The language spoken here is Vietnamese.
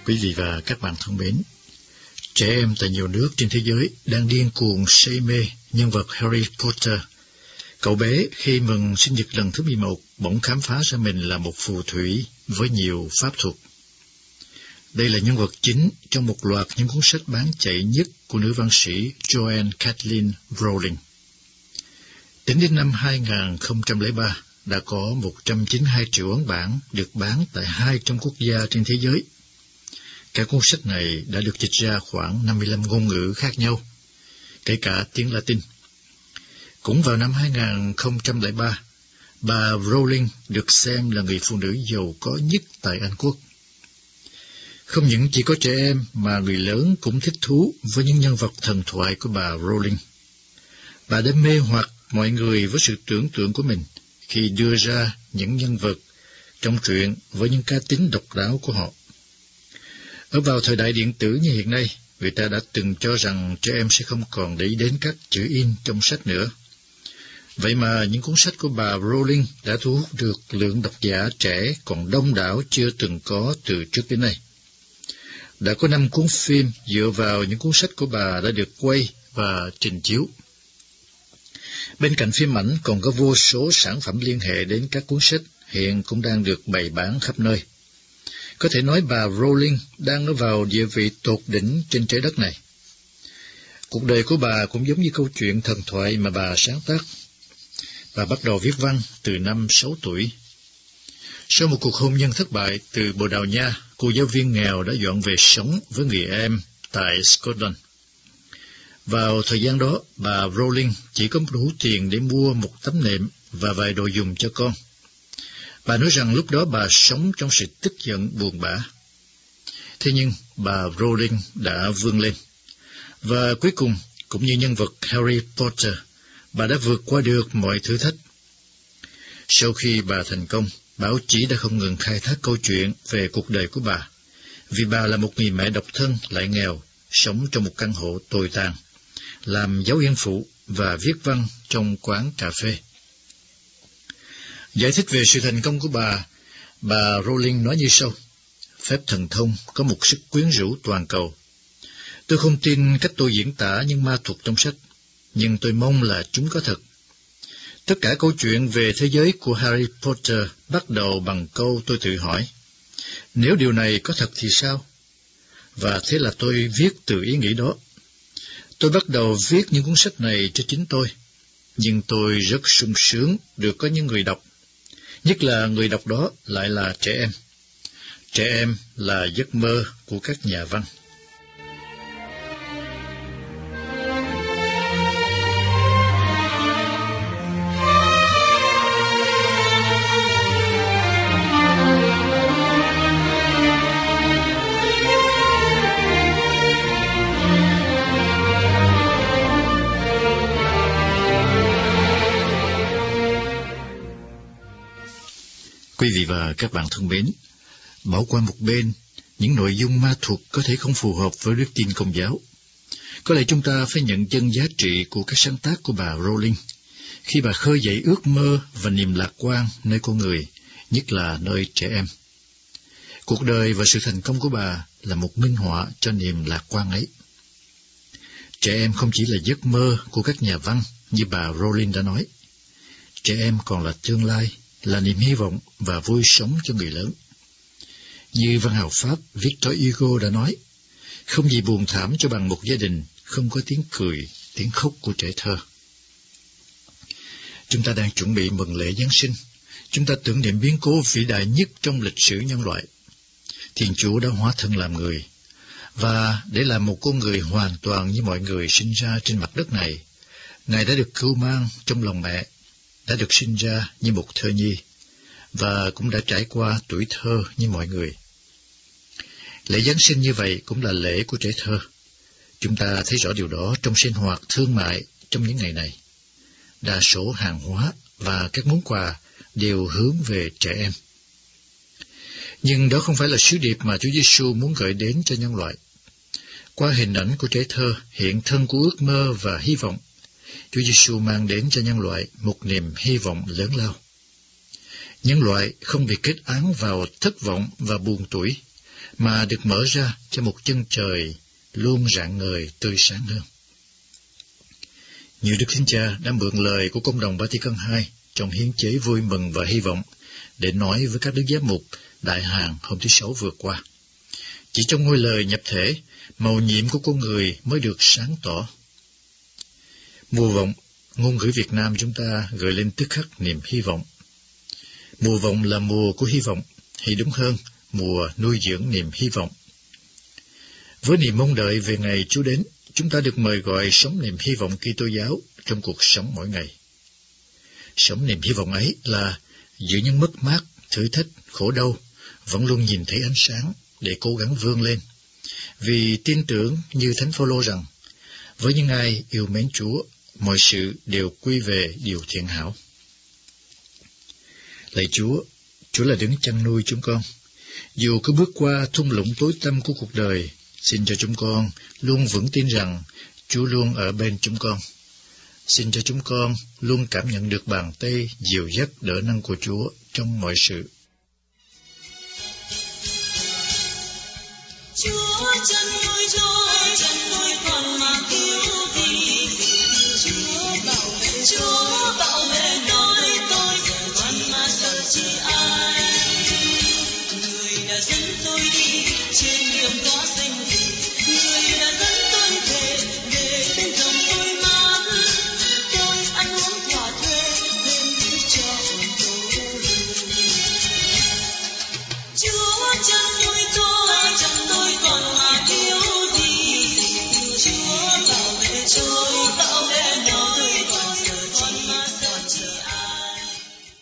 Quý vị và các bạn thân mến, trẻ em tại nhiều nước trên thế giới đang điên cuồng say mê nhân vật Harry Potter. Cậu bé khi mừng sinh nhật lần thứ 11 bỗng khám phá ra mình là một phù thủy với nhiều pháp thuật. Đây là nhân vật chính trong một loạt những cuốn sách bán chạy nhất của nữ văn sĩ Joanne Kathleen Rowling. Tính đến năm 2003, đã có 192 triệu ấn bản được bán tại 200 quốc gia trên thế giới. Các cuốn sách này đã được dịch ra khoảng 55 ngôn ngữ khác nhau, kể cả tiếng Latin. Cũng vào năm 2003, bà Rowling được xem là người phụ nữ giàu có nhất tại Anh Quốc. Không những chỉ có trẻ em mà người lớn cũng thích thú với những nhân vật thần thoại của bà Rowling. Bà đã mê hoặc mọi người với sự tưởng tượng của mình khi đưa ra những nhân vật trong truyện với những cá tính độc đáo của họ. Ở vào thời đại điện tử như hiện nay, người ta đã từng cho rằng trẻ em sẽ không còn để ý đến các chữ in trong sách nữa. Vậy mà những cuốn sách của bà Rowling đã thu hút được lượng độc giả trẻ còn đông đảo chưa từng có từ trước đến nay. Đã có 5 cuốn phim dựa vào những cuốn sách của bà đã được quay và trình chiếu. Bên cạnh phim ảnh còn có vô số sản phẩm liên hệ đến các cuốn sách hiện cũng đang được bày bán khắp nơi. Có thể nói bà Rowling đang ở vào địa vị tột đỉnh trên trái đất này. Cuộc đời của bà cũng giống như câu chuyện thần thoại mà bà sáng tác. Bà bắt đầu viết văn từ năm 6 tuổi. Sau một cuộc hôn nhân thất bại từ Bồ Đào Nha, cô giáo viên nghèo đã dọn về sống với người em tại Scotland. Vào thời gian đó, bà Rowling chỉ có đủ tiền để mua một tấm nệm và vài đồ dùng cho con. Bà nói rằng lúc đó bà sống trong sự tức giận buồn bã. Thế nhưng bà Rowling đã vươn lên. Và cuối cùng, cũng như nhân vật Harry Potter, bà đã vượt qua được mọi thử thách. Sau khi bà thành công, báo chí đã không ngừng khai thác câu chuyện về cuộc đời của bà, vì bà là một người mẹ độc thân lại nghèo, sống trong một căn hộ tồi tàn, làm giáo viên phụ và viết văn trong quán cà phê. Giải thích về sự thành công của bà Rowling nói như sau: phép thần thông có một sức quyến rũ toàn cầu. Tôi không tin cách tôi diễn tả những ma thuật trong sách, nhưng tôi mong là chúng có thật. Tất cả câu chuyện về thế giới của Harry Potter bắt đầu bằng câu tôi tự hỏi: nếu điều này có thật thì sao? Và thế là tôi viết từ ý nghĩ đó. Tôi bắt đầu viết những cuốn sách này cho chính tôi, nhưng tôi rất sung sướng được có những người đọc, nhất là người đọc đó lại là trẻ em. Trẻ em là giấc mơ của các nhà văn. Quý vị và các bạn thân mến, bỏ qua một bên những nội dung ma thuật có thể không phù hợp với đức tin Công giáo. Có lẽ chúng ta phải nhận chân giá trị của các sáng tác của bà Rowling khi bà khơi dậy ước mơ và niềm lạc quan nơi con người, nhất là nơi trẻ em. Cuộc đời và sự thành công của bà là một minh họa cho niềm lạc quan ấy. Trẻ em không chỉ là giấc mơ của các nhà văn như bà Rowling đã nói. Trẻ em còn là tương lai, là niềm hy vọng và vui sống cho người lớn. Như văn hào Pháp Victor Hugo đã nói, không gì buồn thảm cho bằng một gia đình không có tiếng cười, tiếng khóc của trẻ thơ. Chúng ta đang chuẩn bị mừng lễ Giáng sinh. Chúng ta tưởng niệm biến cố vĩ đại nhất trong lịch sử nhân loại. Thiên Chúa đã hóa thân làm người, và để làm một con người hoàn toàn như mọi người sinh ra trên mặt đất này, Ngài đã được cưu mang trong lòng mẹ, đã được sinh ra như một thơ nhi, và cũng đã trải qua tuổi thơ như mọi người. Lễ Giáng sinh như vậy cũng là lễ của trẻ thơ. Chúng ta thấy rõ điều đó trong sinh hoạt thương mại trong những ngày này. Đa số hàng hóa và các món quà đều hướng về trẻ em. Nhưng đó không phải là sứ điệp mà Chúa Giêsu muốn gửi đến cho nhân loại. Qua hình ảnh của trẻ thơ, hiện thân của ước mơ và hy vọng, Chúa Giêsu mang đến cho nhân loại một niềm hy vọng lớn lao. Nhân loại không bị kết án vào thất vọng và buồn tủi, mà được mở ra cho một chân trời luôn rạng ngời tươi sáng hơn. Nhiều Đức Thánh Cha đã mượn lời của Công đồng Vatican II trong hiến chế vui mừng và hy vọng để nói với các đức giám mục Đại Hàn hôm thứ Sáu vừa qua. Chỉ trong ngôi lời nhập thể, mầu nhiệm của con người mới được sáng tỏ. Mùa vọng, ngôn ngữ Việt Nam chúng ta gợi lên tức khắc niềm hy vọng. Mùa vọng là mùa của hy vọng, hay đúng hơn, mùa nuôi dưỡng niềm hy vọng. Với niềm mong đợi về ngày Chúa đến, chúng ta được mời gọi sống niềm hy vọng Kitô giáo trong cuộc sống mỗi ngày. Sống niềm hy vọng ấy là giữa những mất mát, thử thách, khổ đau, vẫn luôn nhìn thấy ánh sáng để cố gắng vươn lên. Vì tin tưởng như Thánh Phaolô rằng, với những ai yêu mến Chúa, mọi sự đều quy về điều thiện hảo. Lạy Chúa, Chúa là đấng chăn nuôi chúng con. Dù cứ bước qua thung lũng tối tăm của cuộc đời, xin cho chúng con luôn vững tin rằng Chúa luôn ở bên chúng con. Xin cho chúng con luôn cảm nhận được bàn tay dìu dắt đỡ nâng của Chúa trong mọi sự. Chúa chăn nuôi con mà cứu vì Chúa bảo vệ đôi tôi con mà sợ chi ai.